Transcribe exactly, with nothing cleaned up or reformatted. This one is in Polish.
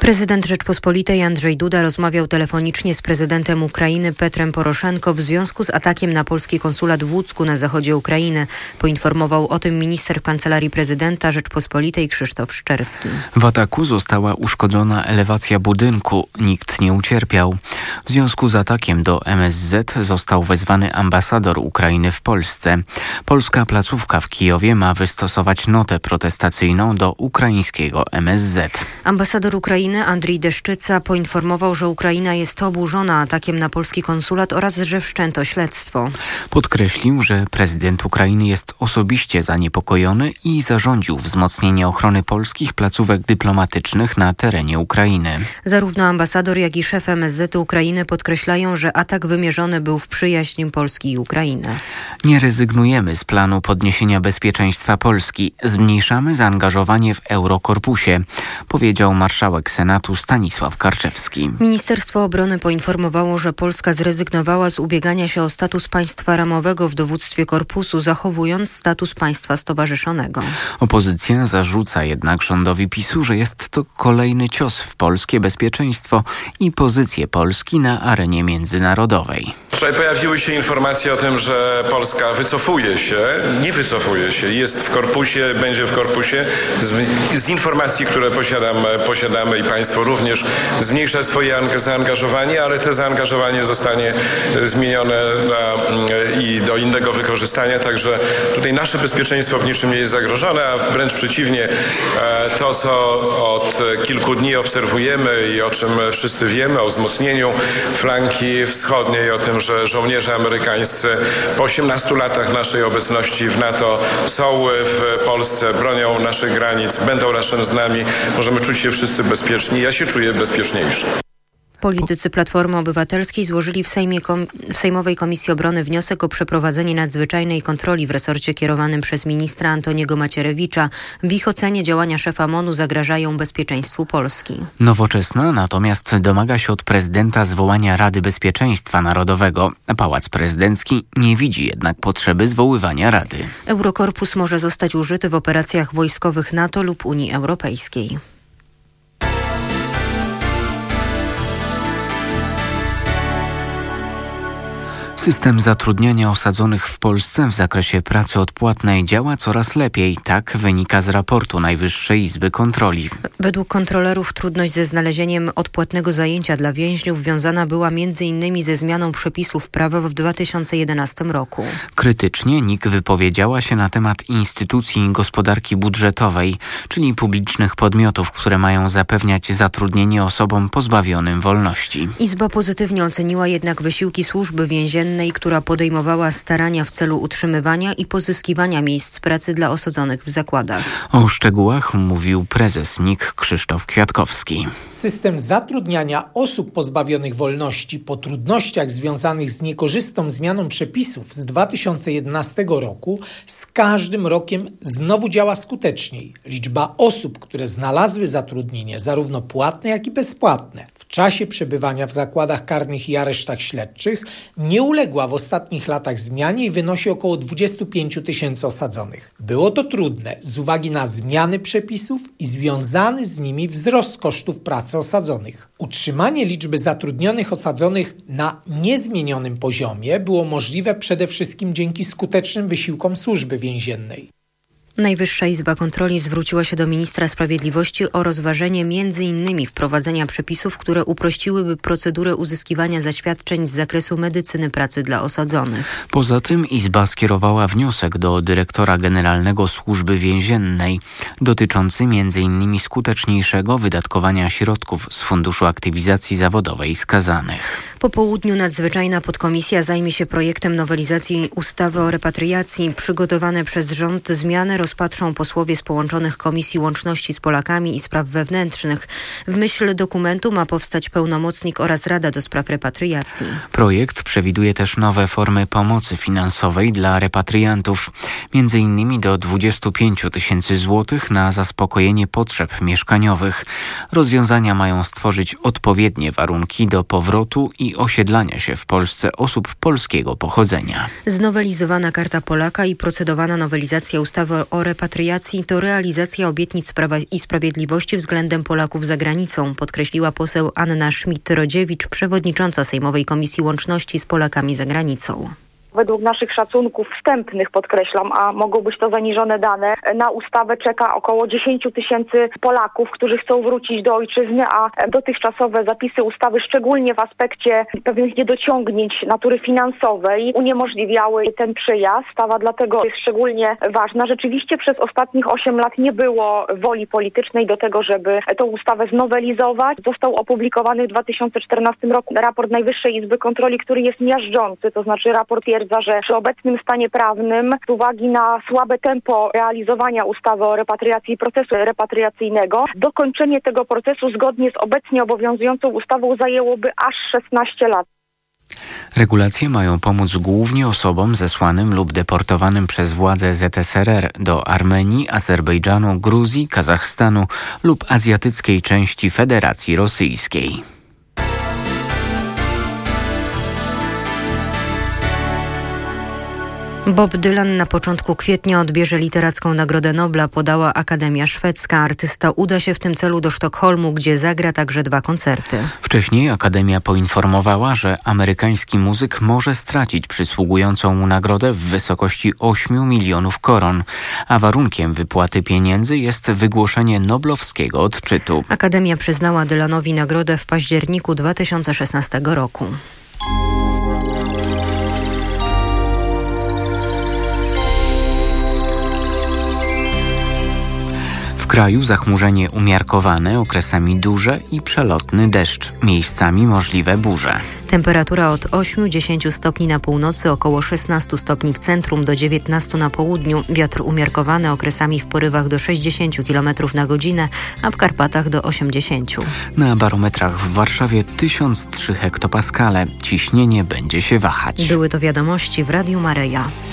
Prezydent Rzeczpospolitej Andrzej Duda rozmawiał telefonicznie z prezydentem Ukrainy Petrem Poroszenko w związku z atakiem na polski konsulat w Łucku na zachodzie Ukrainy. Poinformował o tym minister w Kancelarii Prezydenta Rzeczpospolitej Krzysztof Szczerski. W ataku została uszkodzona elewacja budynku. Nikt nie ucierpiał. W związku z atakiem do M S Z został wezwany ambasador Ukrainy w Polsce. Polska placówka w Kijowie ma wystosować notę protestacyjną do ukraińskiego M S Z. Ambasador Ukrainy Andrii Deszczyca poinformował, że Ukraina jest oburzona atakiem na polski konsulat oraz że wszczęto śledztwo. Podkreślił, że prezydent Ukrainy jest osobiście zaniepokojony i zarządził wzmocnienie ochrony polskich placówek dyplomatycznych na terenie Ukrainy. Zarówno ambasador, jak i szef M S Z Ukrainy podkreślają, że atak wymierzony był w przyjaźń Polski i Ukrainy. Nie rezygnujemy z planu podniesienia bezpieczeństwa Polski. Zmniejszamy zaangażowanie w Eurokorpusie, powiedział marszałek Senatu Stanisław Karczewski. Ministerstwo Obrony poinformowało, że Polska zrezygnowała z ubiegania się o status państwa ramowego w dowództwie korpusu, zachowując status państwa stowarzyszonego. Opozycja zarzuca jednak rządowi PiSu, że jest to kolejny cios w polskie bezpieczeństwo i pozycję Polski na arenie międzynarodowej. Wczoraj pojawiły się informacje o tym, że Polska wycofuje się, nie wycofuje się, jest w korpusie, będzie w korpusie. Z, z informacji, które posiadam, posiadamy i państwo również zmniejsza swoje zaangażowanie, ale to zaangażowanie zostanie zmienione na, i do innego wykorzystania, także tutaj nasze bezpieczeństwo w niczym nie jest zagrożone, a wręcz przeciwnie, to co od kilku dni obserwujemy i o czym wszyscy wiemy, o wzmocnieniu flanki wschodniej, o tym, że żołnierze amerykańscy po osiemnastu latach naszej obecności w NATO są w Polsce, bronią naszych granic, będą razem z nami, możemy czuć się wszyscy bezpieczni. Ja się czuję bezpieczniejszy. Politycy Platformy Obywatelskiej złożyli w, Sejmie kom- w Sejmowej Komisji Obrony wniosek o przeprowadzenie nadzwyczajnej kontroli w resorcie kierowanym przez ministra Antoniego Macierewicza. W ich ocenie działania szefa M O N-u zagrażają bezpieczeństwu Polski. Nowoczesna natomiast domaga się od prezydenta zwołania Rady Bezpieczeństwa Narodowego. Pałac Prezydencki nie widzi jednak potrzeby zwoływania Rady. Eurokorpus może zostać użyty w operacjach wojskowych NATO lub Unii Europejskiej. System zatrudniania osadzonych w Polsce w zakresie pracy odpłatnej działa coraz lepiej. Tak wynika z raportu Najwyższej Izby Kontroli. Według kontrolerów trudność ze znalezieniem odpłatnego zajęcia dla więźniów wiązana była między innymi ze zmianą przepisów prawa w dwa tysiące jedenastym roku. Krytycznie N I K wypowiedziała się na temat instytucji gospodarki budżetowej, czyli publicznych podmiotów, które mają zapewniać zatrudnienie osobom pozbawionym wolności. Izba pozytywnie oceniła jednak wysiłki służby więziennej, która podejmowała starania w celu utrzymywania i pozyskiwania miejsc pracy dla osadzonych w zakładach. O szczegółach mówił prezes N I K Krzysztof Kwiatkowski. System zatrudniania osób pozbawionych wolności po trudnościach związanych z niekorzystną zmianą przepisów z dwa tysiące jedenastego roku z każdym rokiem znowu działa skuteczniej. Liczba osób, które znalazły zatrudnienie, zarówno płatne, jak i bezpłatne, w czasie przebywania w zakładach karnych i aresztach śledczych nie uległa w ostatnich latach zmianie i wynosi około dwadzieścia pięć tysięcy osadzonych. Było to trudne z uwagi na zmiany przepisów i związany z nimi wzrost kosztów pracy osadzonych. Utrzymanie liczby zatrudnionych osadzonych na niezmienionym poziomie było możliwe przede wszystkim dzięki skutecznym wysiłkom służby więziennej. Najwyższa Izba Kontroli zwróciła się do ministra sprawiedliwości o rozważenie między innymi wprowadzenia przepisów, które uprościłyby procedurę uzyskiwania zaświadczeń z zakresu medycyny pracy dla osadzonych. Poza tym Izba skierowała wniosek do dyrektora generalnego Służby Więziennej dotyczący między innymi skuteczniejszego wydatkowania środków z Funduszu Aktywizacji Zawodowej skazanych. Po południu nadzwyczajna podkomisja zajmie się projektem nowelizacji ustawy o repatriacji. Przygotowane przez rząd zmiany rozpatrzą posłowie z połączonych Komisji Łączności z Polakami i Spraw Wewnętrznych. W myśl dokumentu ma powstać pełnomocnik oraz Rada do Spraw Repatriacji. Projekt przewiduje też nowe formy pomocy finansowej dla repatriantów, między innymi do dwadzieścia pięć tysięcy złotych na zaspokojenie potrzeb mieszkaniowych. Rozwiązania mają stworzyć odpowiednie warunki do powrotu i i osiedlania się w Polsce osób polskiego pochodzenia. Znowelizowana Karta Polaka i procedowana nowelizacja ustawy o repatriacji to realizacja obietnic Prawa i Sprawiedliwości względem Polaków za granicą, podkreśliła poseł Anna Schmidt-Rodziewicz, przewodnicząca Sejmowej Komisji Łączności z Polakami za granicą. Według naszych szacunków wstępnych, podkreślam, a mogą być to zaniżone dane, na ustawę czeka około dziesięć tysięcy Polaków, którzy chcą wrócić do ojczyzny, a dotychczasowe zapisy ustawy, szczególnie w aspekcie pewnych niedociągnięć natury finansowej, uniemożliwiały ten przyjazd. Ustawa dlatego jest szczególnie ważna. Rzeczywiście przez ostatnich osiem lat nie było woli politycznej do tego, żeby tę ustawę znowelizować. Został opublikowany w dwa tysiące czternastym roku raport Najwyższej Izby Kontroli, który jest miażdżący, to znaczy raport że przy obecnym stanie prawnym, z uwagi na słabe tempo realizowania ustawy o repatriacji i procesu repatriacyjnego, dokończenie tego procesu zgodnie z obecnie obowiązującą ustawą zajęłoby aż szesnaście lat. Regulacje mają pomóc głównie osobom zesłanym lub deportowanym przez władze Z S R R do Armenii, Azerbejdżanu, Gruzji, Kazachstanu lub azjatyckiej części Federacji Rosyjskiej. Bob Dylan na początku kwietnia odbierze literacką Nagrodę Nobla, podała Akademia Szwedzka. Artysta uda się w tym celu do Sztokholmu, gdzie zagra także dwa koncerty. Wcześniej Akademia poinformowała, że amerykański muzyk może stracić przysługującą mu nagrodę w wysokości ośmiu milionów koron, a warunkiem wypłaty pieniędzy jest wygłoszenie noblowskiego odczytu. Akademia przyznała Dylanowi nagrodę w październiku dwa tysiące szesnastego roku. W kraju zachmurzenie umiarkowane, okresami duże i przelotny deszcz. Miejscami możliwe burze. Temperatura od ośmiu do dziesięciu stopni na północy, około szesnastu stopni w centrum, do dziewiętnastu na południu. Wiatr umiarkowany, okresami w porywach do sześćdziesięciu kilometrów na godzinę, a w Karpatach do osiemdziesięciu. Na barometrach w Warszawie tysiąc trzy hektopaskale. Ciśnienie będzie się wahać. Były to wiadomości w Radiu Maryja.